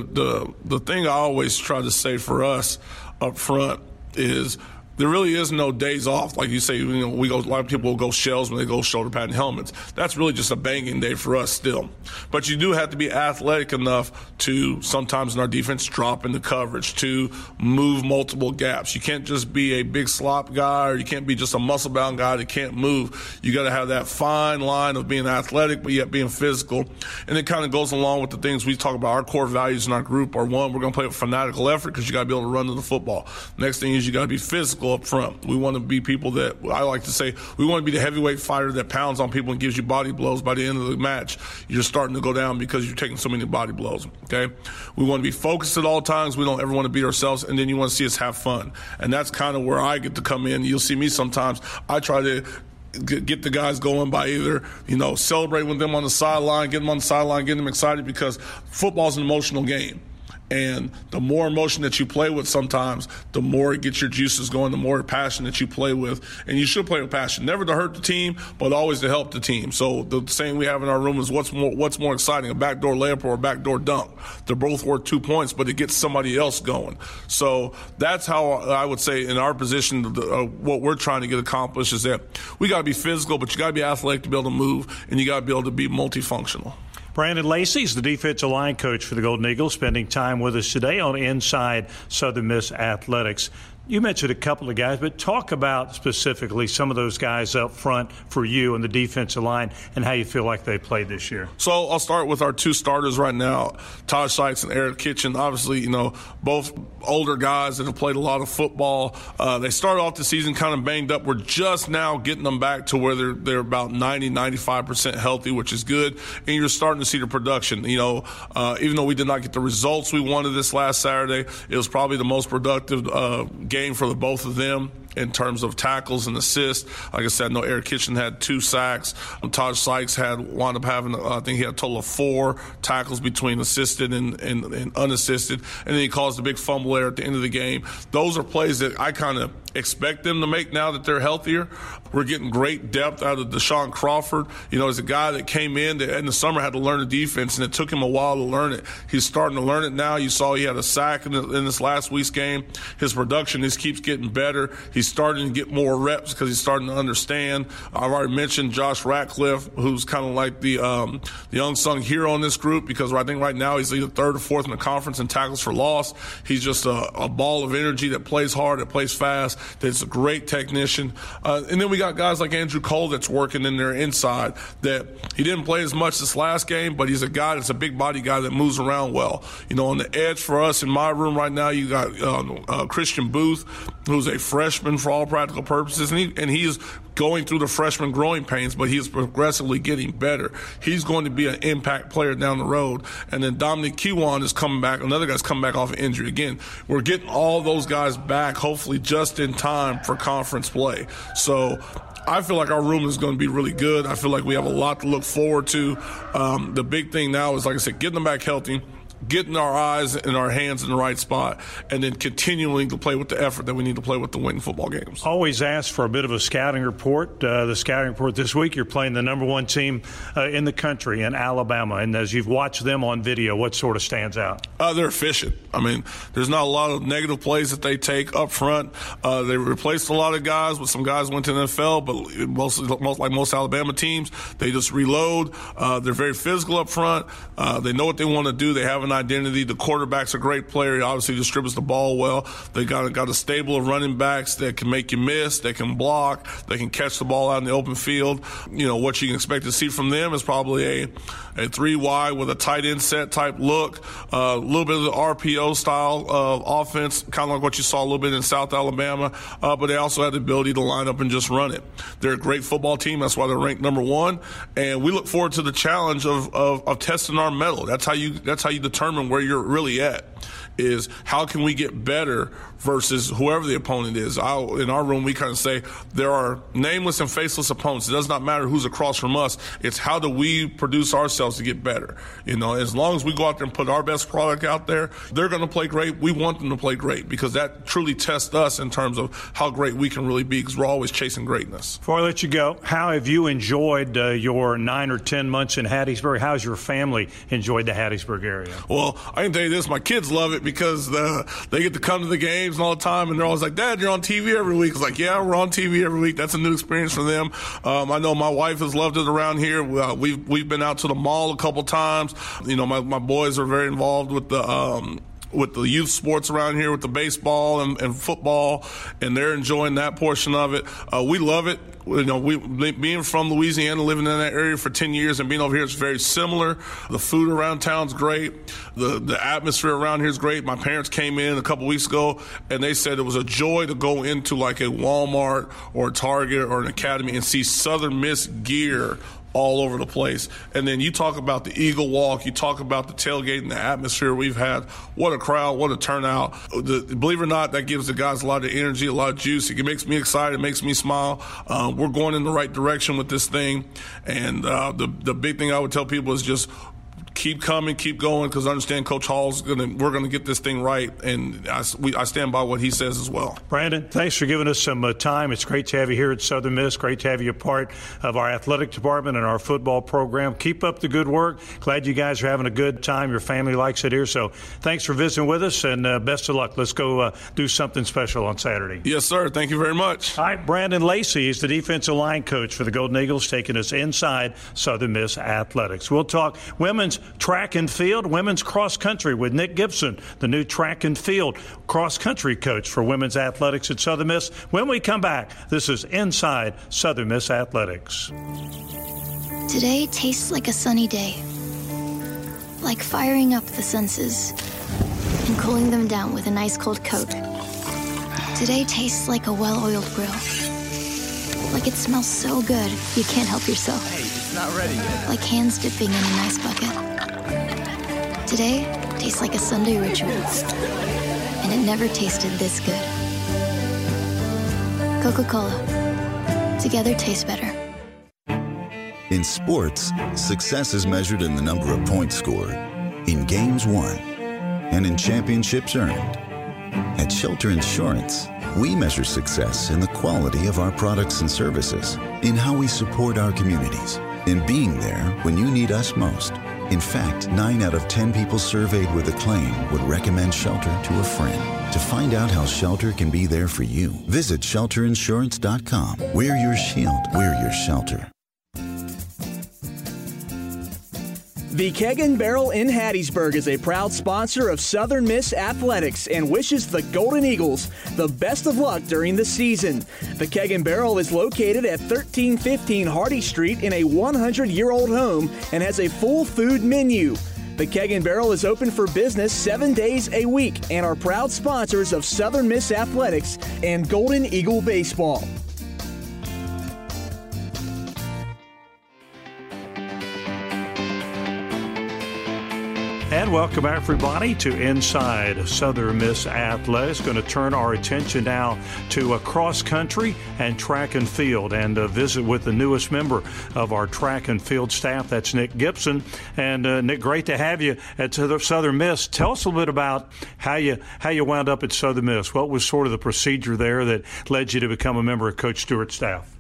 the thing I always try to say for us up front is there really is no days off. Like you say, a lot of people will go shells when they go shoulder pad and helmets. That's really just a banging day for us still. But you do have to be athletic enough to sometimes in our defense drop into coverage, to move multiple gaps. You can't just be a big slop guy, or you can't be just a muscle-bound guy that can't move. You got to have that fine line of being athletic but yet being physical. And it kind of goes along with the things we talk about. Our core values in our group are, one, we're going to play with fanatical effort because you got to be able to run to the football. Next thing is you got to be physical up front. We want to be people that, I like to say, we want to be the heavyweight fighter that pounds on people and gives you body blows. By the end of the match, you're starting to go down because you're taking so many body blows, okay? We want to be focused at all times. We don't ever want to beat ourselves, and then you want to see us have fun. And that's kind of where I get to come in. You'll see me sometimes. I try to get the guys going by either, celebrating with them on the sideline, get them on the sideline, get them excited, because football's an emotional game. And the more emotion that you play with sometimes, the more it gets your juices going, the more passion that you play with. And you should play with passion, never to hurt the team, but always to help the team. So the saying we have in our room is, what's more exciting, a backdoor layup or a backdoor dunk? They're both worth 2 points, but it gets somebody else going. So that's how I would say in our position, what we're trying to get accomplished is that we got to be physical, but you got to be athletic to be able to move, and you got to be able to be multifunctional. Brandon Lacey is the defensive line coach for the Golden Eagles, spending time with us today on Inside Southern Miss Athletics. You mentioned a couple of guys, but talk about specifically some of those guys up front for you in the defensive line and how you feel like they played this year. So I'll start with our two starters right now, Todd Sykes and Eric Kitchen. Obviously, both older guys that have played a lot of football. They started off the season kind of banged up. We're just now getting them back to where they're about 90-95% healthy, which is good. And you're starting to see the production. Even though we did not get the results we wanted this last Saturday, it was probably the most productive game for the both of them in terms of tackles and assists. Like I said, I know Eric Kitchen had 2 sacks. Todd Sykes wound up having, I think he had a total of 4 tackles between assisted and unassisted. And then he caused a big fumble there at the end of the game. Those are plays that I kind of expect them to make now that they're healthier. We're getting great depth out of Deshaun Crawford. As a guy that came in that in the summer had to learn the defense, and it took him a while to learn it. He's starting to learn it now. You saw he had a sack in this last week's game. His production just keeps getting better. He's starting to get more reps because he's starting to understand. I've already mentioned Josh Ratcliffe, who's kind of like the unsung hero in this group, because I think right now he's either 3rd or 4th in the conference in tackles for loss. He's just a ball of energy that plays hard, that plays fast, that's a great technician. And then we got guys like Andrew Cole that's working in there inside, that he didn't play as much this last game, but he's a guy that's a big body guy that moves around well. On the edge for us in my room right now, you got Christian Booth, who's a freshman for all practical purposes, and he is going through the freshman growing pains, but he is progressively getting better. He's going to be an impact player down the road. And then Dominic Kiwan is coming back. Another guy's coming back off of injury. Again, we're getting all those guys back, hopefully just in time for conference play. So I feel like our room is going to be really good. I feel like we have a lot to look forward to. The big thing now is, like I said, getting them back healthy, getting our eyes and our hands in the right spot, and then continuing to play with the effort that we need to play with to win football games. Always ask for a bit of a scouting report. The scouting report this week, you're playing the number 1 team in the country in Alabama. And as you've watched them on video, what sort of stands out? They're efficient. I mean, there's not a lot of negative plays that they take up front. They replaced a lot of guys, with some guys went to the NFL, but like most Alabama teams, they just reload. They're very physical up front. They know what they want to do. They have an identity. The quarterback's a great player. He obviously distributes the ball well. They got a stable of running backs that can make you miss, that can block, they can catch the ball out in the open field. What you can expect to see from them is probably a 3 wide with a tight end set type look, a little bit of the RPO style of offense, kind of like what you saw a little bit in South Alabama, but they also have the ability to line up and just run it. They're a great football team. That's why they're ranked number 1, and we look forward to the challenge of testing our mettle. That's how you determine where you're really at, is how can we get better versus whoever the opponent is. In our room, we kind of say there are nameless and faceless opponents. It does not matter who's across from us. It's how do we produce ourselves to get better. As long as we go out there and put our best product out there, they're going to play great. We want them to play great because that truly tests us in terms of how great we can really be, because we're always chasing greatness. Before I let you go, how have you enjoyed your 9 or 10 months in Hattiesburg? How's your family enjoyed the Hattiesburg area? Well, I can tell you this, my kids love it because they get to come to the games and all the time, and they're always like, Dad, you're on TV every week. It's like, yeah, we're on TV every week. That's a new experience for them. I know my wife has loved it around here. We've been out to the mall a couple times. My boys are very involved with the youth sports around here, with the baseball and football, and they're enjoying that portion of it. We love it. Being from Louisiana, living in that area for 10 years and being over here, it's very similar. The food around town's great. The atmosphere around here is great. My parents came in a couple weeks ago, and they said it was a joy to go into like a Walmart or a Target or an Academy and see Southern Miss gear all over the place. And then you talk about the Eagle Walk, you talk about the tailgate and the atmosphere we've had. What a crowd, what a turnout. Believe it or not, that gives the guys a lot of energy, a lot of juice. It makes me excited, it makes me smile. We're going in the right direction with this thing. And the big thing I would tell people is just keep coming, keep going, because I understand Coach Hall's we're going to get this thing right, and I stand by what he says as well. Brandon, thanks for giving us some time. It's great to have you here at Southern Miss. Great to have you a part of our athletic department and our football program. Keep up the good work. Glad you guys are having a good time. Your family likes it here, so thanks for visiting with us, and best of luck. Let's go do something special on Saturday. Yes, sir. Thank you very much. All right, Brandon Lacey is the defensive line coach for the Golden Eagles, taking us inside Southern Miss athletics. We'll talk women's track and field, women's cross country with Nick Gibson, the new track and field cross country coach for women's athletics at Southern Miss. When we come back, this is Inside Southern Miss Athletics. Today tastes like a sunny day, like firing up the senses and cooling them down with an ice cold Coke. Today tastes like a well-oiled grill, like it smells so good you can't help yourself. Hey, it's not ready yet. Like hands dipping in an ice bucket. Today tastes like a Sunday ritual, and it never tasted this good. Coca-Cola. Together tastes better. In sports, success is measured in the number of points scored, in games won, and in championships earned. At Shelter Insurance, we measure success in the quality of our products and services, in how we support our communities, in being there when you need us most. In fact, 9 out of 10 people surveyed with a claim would recommend Shelter to a friend. To find out how Shelter can be there for you, visit shelterinsurance.com. We're your shield. We're your shelter. The Keg and Barrel in Hattiesburg is a proud sponsor of Southern Miss Athletics and wishes the Golden Eagles the best of luck during the season. The Keg and Barrel is located at 1315 Hardy Street in a 100-year-old home and has a full food menu. The Keg and Barrel is open for business 7 days a week and are proud sponsors of Southern Miss Athletics and Golden Eagle Baseball. And welcome everybody to Inside Southern Miss Athletics. Going to turn our attention now to cross country and track and field, and visit with the newest member of our track and field staff. That's Nick Gibson. And Nick, great to have you at Southern Miss. Tell us a little bit about how you wound up at Southern Miss. What was sort of the procedure there that led you to become a member of Coach Stewart's staff?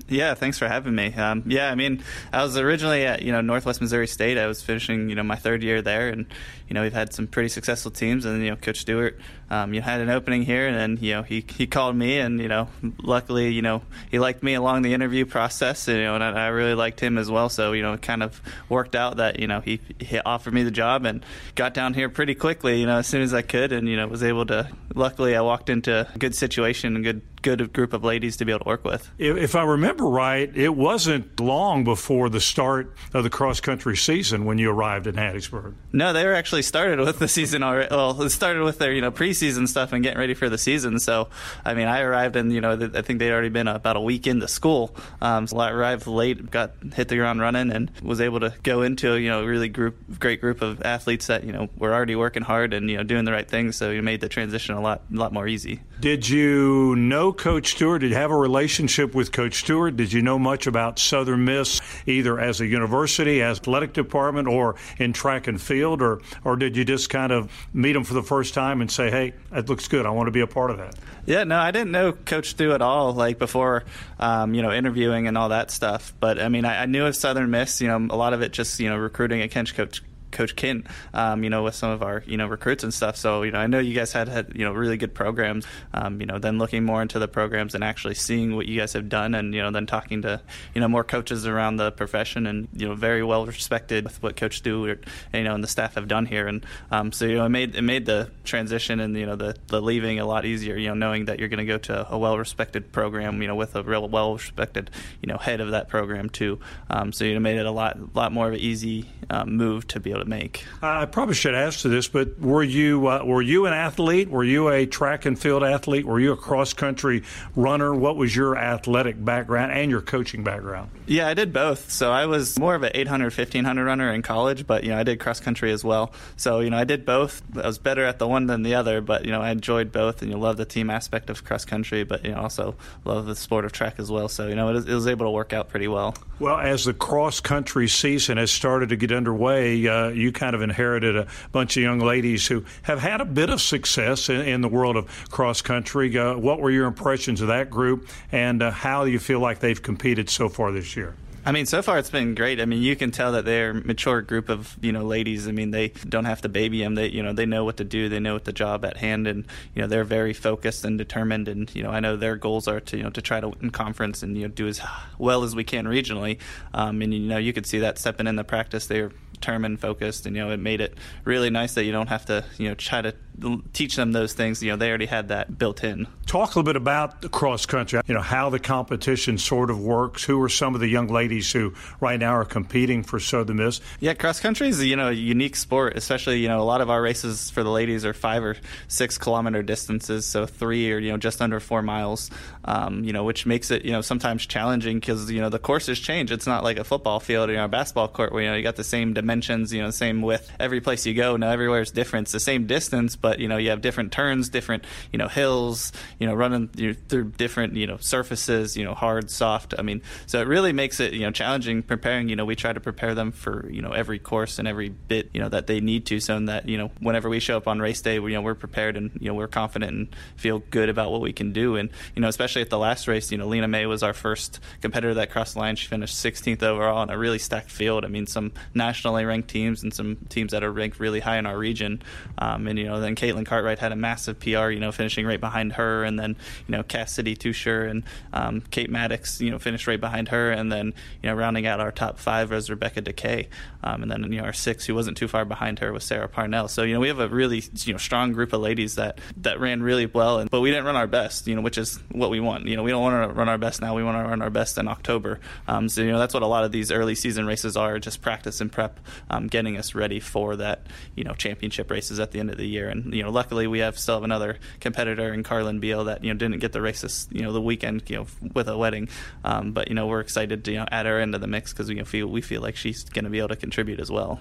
Yeah, thanks for having me. I mean, I was originally at, Northwest Missouri State. I was finishing, my third year there, and, we've had some pretty successful teams, and, Coach Stewart, had an opening here, and then, he called me, and, luckily, he liked me along the interview process, and I really liked him as well, so, it kind of worked out that, he offered me the job and got down here pretty quickly, as soon as I could, and, was able to, luckily I walked into a good situation, a good group of ladies to be able to work with. If I remember right, it wasn't long before the start of the cross-country season when you arrived in Hattiesburg. No, they were actually started with the season already. Well, it started with their, preseason stuff and getting ready for the season. So, I mean, I arrived and, I think they'd already been about a week into school. So I arrived late, hit the ground running, and was able to go into, a really great group of athletes that, were already working hard and, doing the right things. So you made the transition a lot more easy. Did you know Coach Stewart? Did you have a relationship with Coach Stewart? Did you know much about Southern Miss, either as a university, as athletic department, or in track and field, or did you just kind of meet him for the first time and say, hey, that looks good, I want to be a part of that? Yeah, no, I didn't know Coach Stu at all, before, interviewing and all that stuff. But, I mean, I knew of Southern Miss, a lot of it just, recruiting against Coach Kent, with some of our, recruits and stuff. So, I know you guys had, really good programs, then looking more into the programs and actually seeing what you guys have done and, then talking to, more coaches around the profession and, very well respected with what Coach Stewart, and the staff have done here. And so, it made the transition and, the leaving a lot easier, knowing that you're going to go to a well-respected program, with a real well-respected, head of that program too. So, it made it a lot more of an easy move to be able to make. I probably should ask you this, but were you an athlete? Were you a track and field athlete? Were you a cross-country runner? What was your athletic background and your coaching background? Yeah, I did both. So I was more of an 800, 1500 runner in college, but, I did cross-country as well. So, I did both. I was better at the one than the other, but, I enjoyed both, and love the team aspect of cross-country, but, also love the sport of track as well. So, it was able to work out pretty well. Well, as the cross-country season has started to get underway, you kind of inherited a bunch of young ladies who have had a bit of success in the world of cross-country. What were your impressions of that group, and how do you feel like they've competed so far this year? I mean, so far it's been great. I mean, you can tell that they're a mature group of, ladies. I mean, they don't have to baby them. They, they know what to do. They know what the job at hand, and, they're very focused and determined. And, I know their goals are to, to try to win conference and, do as well as we can regionally. And, you could see that stepping in the practice. They're determined, focused, and, it made it really nice that you don't have to, try to teach them those things. They already had that built in. Talk a little bit about the cross country, how the competition sort of works. Who are some of the young ladies who right now are competing for Southern Miss? Yeah, cross country is, a unique sport, especially, a lot of our races for the ladies are 5 or 6 kilometer distances, so 3 or, just under 4 miles, which makes it, sometimes challenging because, the courses change. It's not like a football field or a basketball court where, you got the same dimensions, same width. Every place you go, now everywhere is different. It's the same distance, but, you have different turns, different, hills, running through different, surfaces, hard, soft. I mean, so it really makes it, challenging preparing. We try to prepare them for, every course and every bit, that they need to, so that, whenever we show up on race day, we're prepared and, we're confident and feel good about what we can do. And, especially at the last race, Lena May was our first competitor that crossed the line. She finished 16th overall in a really stacked field. I mean, some nationally ranked teams and some teams that are ranked really high in our region. And, then Caitlin Cartwright had a massive PR, finishing right behind her. And then, Cassidy Tusher and Kate Maddox, finished right behind her. And then, rounding out our top 5 was Rebecca Decay. And then, our 6, who wasn't too far behind her, was Sarah Parnell. So, we have a really, strong group of ladies that ran really well. But we didn't run our best, which is what we want. We don't want to run our best now. We want to run our best in October. So, that's what a lot of these early season races are, just practice and prep, getting us ready for that, championship races at the end of the year. And, luckily we still have another competitor in Carlin Beal that, didn't get the races, the weekend, with a wedding. But, we're excited to, add her into the mix because we feel like she's going to be able to contribute as well.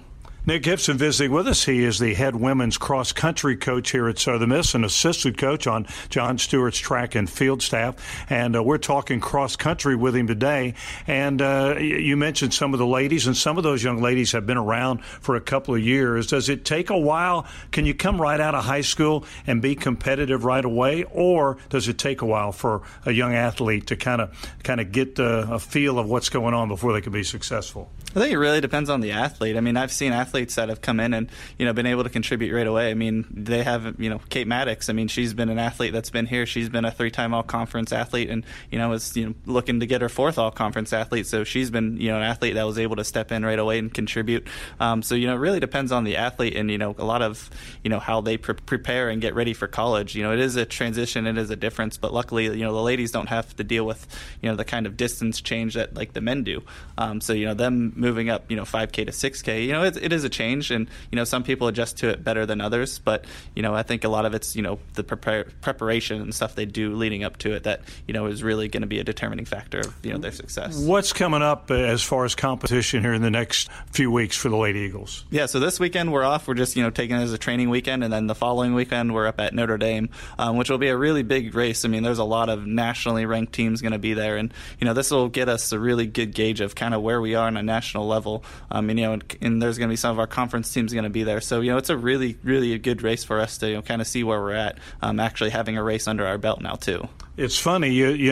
Nick Gibson visiting with us. He is the head women's cross-country coach here at Southern Miss, an assistant coach on John Stewart's track and field staff. And we're talking cross-country with him today. And you mentioned some of the ladies, and some of those young ladies have been around for a couple of years. Does it take a while? Can you come right out of high school and be competitive right away? Or does it take a while for a young athlete to kind of get a feel of what's going on before they can be successful? I think it really depends on the athlete. I mean, I've seen athletes that have come in and, been able to contribute right away. I mean, they have, Kate Maddox. I mean, she's been an athlete that's been here. She's been a 3-time all-conference athlete and, is, looking to get her 4th all-conference athlete. So she's been, an athlete that was able to step in right away and contribute. So, it really depends on the athlete and, a lot of, how they prepare and get ready for college. It is a transition. It is a difference. But luckily, the ladies don't have to deal with, the kind of distance change that, like, the men do. So, them moving up, 5K to 6K, it is a change, and some people adjust to it better than others. But I think a lot of it's the preparation and stuff they do leading up to it that is really going to be a determining factor of their success. What's coming up as far as competition here in the next few weeks for the Lady Eagles? Yeah, so this weekend we're off. We're just taking it as a training weekend, and then the following weekend we're up at Notre Dame, which will be a really big race. I mean, there's a lot of nationally ranked teams going to be there, and this will get us a really good gauge of kind of where we are on a national level. And there's going to be some of our conference teams going to be there. So, it's a really, really a good race for us to kind of see where we're at, actually having a race under our belt now, too. It's funny,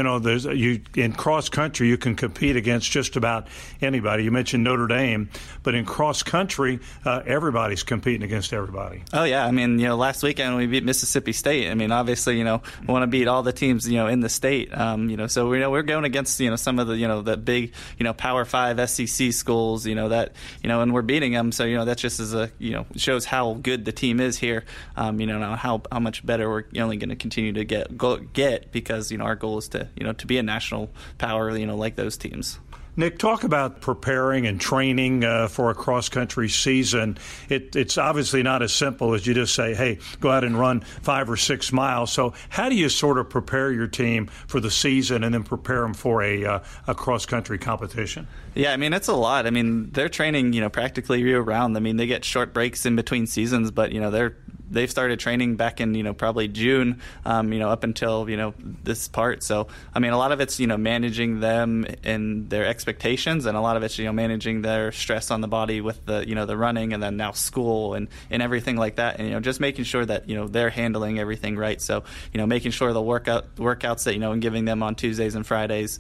in cross country you can compete against just about anybody. You mentioned Notre Dame, but in cross country, everybody's competing against everybody. Oh yeah, I mean, last weekend we beat Mississippi State. I mean, obviously, we want to beat all the teams, in the state. So we're going against some of the the big Power 5 SEC schools, that and we're beating them. So that just is shows how good the team is here. How much better we're only going to continue to get because our goal is to to be a national power like those teams. Nick, talk about preparing and training for a cross-country season. It's obviously not as simple as you just say, hey, go out and run 5 or 6 miles. So how do you sort of prepare your team for the season and then prepare them for a cross-country competition? Yeah, I mean, it's a lot. I mean, they're training, practically year-round. I mean, they get short breaks in between seasons, but, they've started training back in, probably June, up until, this part. So, I mean, a lot of it's, managing them and their expectations, and a lot of it's, managing their stress on the body with the, the running and then now school and everything like that. And, just making sure that, they're handling everything right. So, making sure the workouts that, and giving them on Tuesdays and Fridays,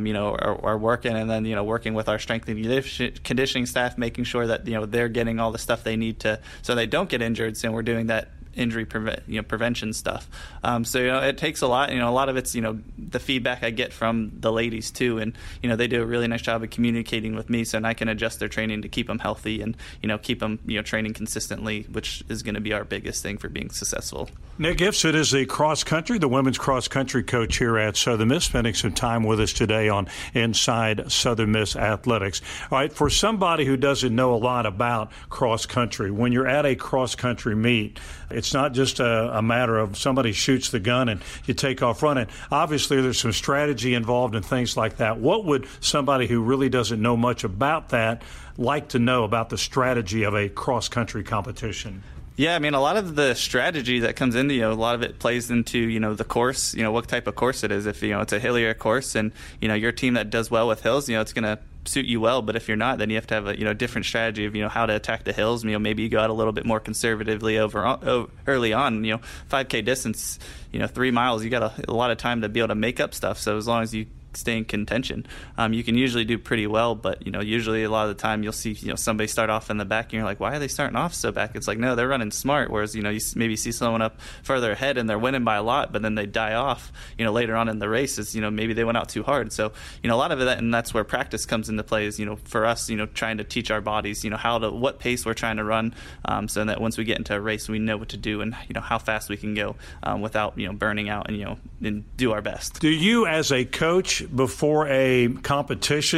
are working, and then, working with our strength and conditioning staff, making sure that, they're getting all the stuff they need to, so they don't get injured. So we're doing that injury prevention stuff. So it takes a lot. A lot of it's the feedback I get from the ladies too, and they do a really nice job of communicating with me, so I can adjust their training to keep them healthy and keep them training consistently, which is going to be our biggest thing for being successful. Nick Gibson is the women's cross country coach here at Southern Miss, spending some time with us today on Inside Southern Miss Athletics. All right, for somebody who doesn't know a lot about cross country, when you're at a cross country meet, it's not just a matter of somebody shoots the gun and you take off running. Obviously, there's some strategy involved and things like that. What would somebody who really doesn't know much about that like to know about the strategy of a cross-country competition? Yeah, I mean, a lot of the strategy that comes into, a lot of it plays into, the course, what type of course it is. If, it's a hillier course and, your team that does well with hills, it's going to suit you well. But if you're not, then you have to have a, different strategy of, how to attack the hills. Maybe you go out a little bit more conservatively early on, 5K distance, 3 miles, you got a lot of time to be able to make up stuff. So as long as you stay in contention, you can usually do pretty well. But usually a lot of the time you'll see somebody start off in the back and you're like, why are they starting off so back? It's like, no, they're running smart. Whereas you maybe see someone up further ahead and they're winning by a lot, but then they die off later on in the race is maybe they went out too hard. So a lot of that, and that's where practice comes into play, is for us trying to teach our bodies what pace we're trying to run, so that once we get into a race we know what to do and how fast we can go without burning out and do our best. Do you as a coach before a competition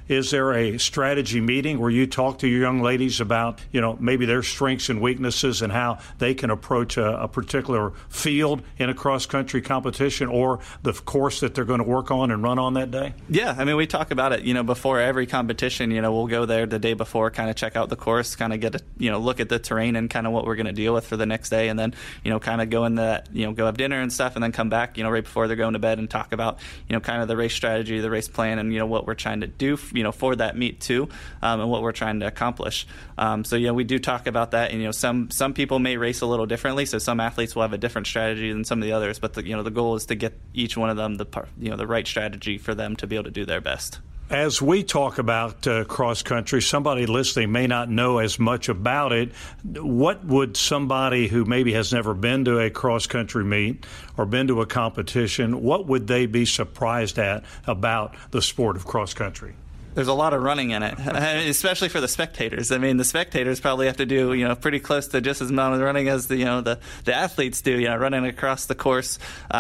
is there a strategy meeting where you talk to your young ladies about, maybe their strengths and weaknesses and how they can approach a particular field in a cross-country competition or the course that they're going to work on and run on that day? Yeah, I mean, we talk about it, before every competition. We'll go there the day before, kind of check out the course, kind of get a, look at the terrain and kind of what we're going to deal with for the next day, and then, kind of go in that, go have dinner and stuff, and then come back, right before they're going to bed and talk about, kind of the race strategy, the race plan, and, what we're trying to do, for that meet too, and what we're trying to accomplish. So, we do talk about that, and, some people may race a little differently, so some athletes will have a different strategy than some of the others, but the goal is to get each one of them the right strategy for them to be able to do their best. As we talk about cross-country, somebody listening may not know as much about it. What would somebody who maybe has never been to a cross-country meet or been to a competition, what would they be surprised at about the sport of cross-country? There's a lot of running in it, especially for the spectators. I mean, the spectators probably have to do, pretty close to just as much running as the athletes do, running across the course,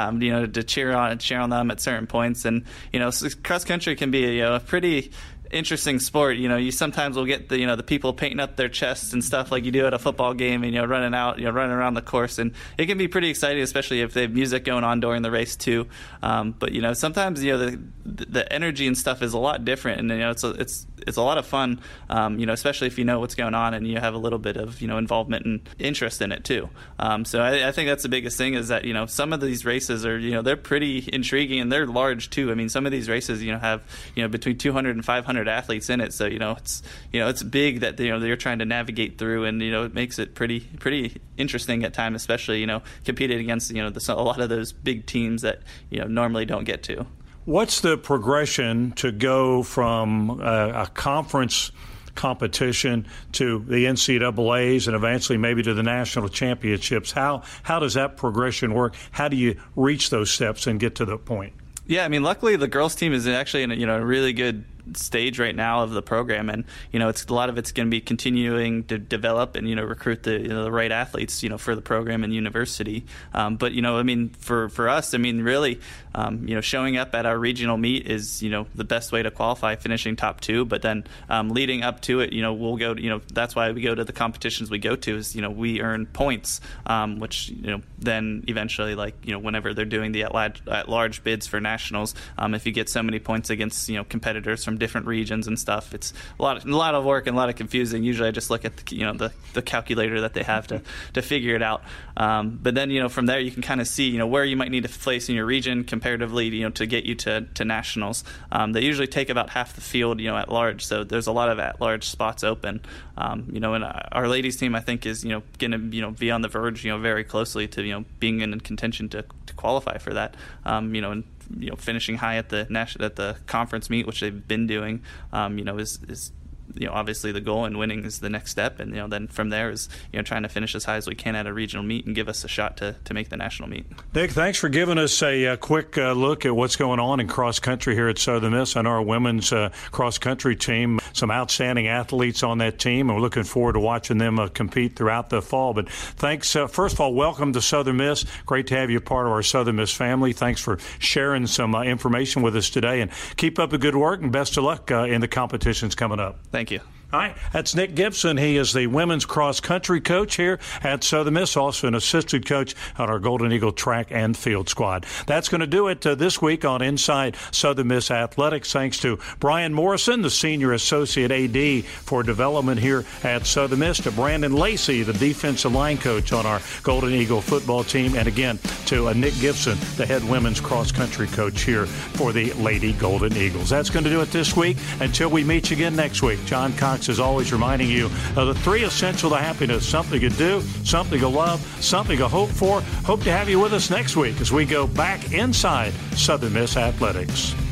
to cheer on them at certain points. And, cross country can be a pretty interesting sport. You sometimes will get the people painting up their chests and stuff like you do at a football game, and running around the course, and it can be pretty exciting, especially if they have music going on during the race too. But sometimes the energy and stuff is a lot different, and it's a lot of fun. Especially if you know what's going on and you have a little bit of between and interest in it too. So I think that's the biggest thing, is that some of these races are they're pretty intriguing, and they're large too. I mean, some of these races have between 200 and 500 athletes in it, so it's big that they're trying to navigate through, and it makes it pretty interesting at times, especially competing against a lot of those big teams that normally don't get to. What's the progression to go from a conference competition to the NCAAs and eventually maybe to the national championships? How does that progression work? How do you reach those steps and get to the point? Yeah, I mean, luckily the girls team is actually in a really good stage right now of the program, and it's a lot of it's going to be continuing to develop and recruit the right athletes for the program and university. But I mean, for us, I mean, really, showing up at our regional meet is the best way to qualify, finishing top 2. But then leading up to it, we'll go that's why we go to the competitions we go to, is we earn points, which then eventually, whenever they're doing the at large bids for nationals, if you get so many points against competitors from different regions and stuff, it's a lot of work and a lot of confusing. Usually I just look at the calculator that they have to figure it out. But then from there you can kind of see where you might need to place in your region comparatively to get you to nationals. They usually take about half the field at large, so there's a lot of at large spots open. And our ladies team, I think, is going to be on the verge very closely to being in contention to qualify for that. And finishing high at the conference meet, which they've been doing, is obviously the goal, and winning is the next step. And then from there is trying to finish as high as we can at a regional meet and give us a shot to make the national meet. Nick, thanks for giving us a quick look at what's going on in cross country here at Southern Miss. I know our women's cross country team, some outstanding athletes on that team, and we're looking forward to watching them compete throughout the fall. But thanks. First of all, welcome to Southern Miss. Great to have you part of our Southern Miss family. Thanks for sharing some information with us today, and keep up the good work, and best of luck in the competitions coming up. Thank you. All right, that's Nick Gibson. He is the women's cross-country coach here at Southern Miss, also an assistant coach on our Golden Eagle track and field squad. That's going to do it this week on Inside Southern Miss Athletics. Thanks to Brian Morrison, the Senior Associate AD for Development here at Southern Miss, to Brandon Lacey, the defensive line coach on our Golden Eagle football team, and again to Nick Gibson, the head women's cross-country coach here for the Lady Golden Eagles. That's going to do it this week. Until we meet you again next week, John Cox is always reminding you of the 3 essential to happiness: something to do, something to love, something to hope for. Hope to have you with us next week as we go back inside Southern Miss Athletics.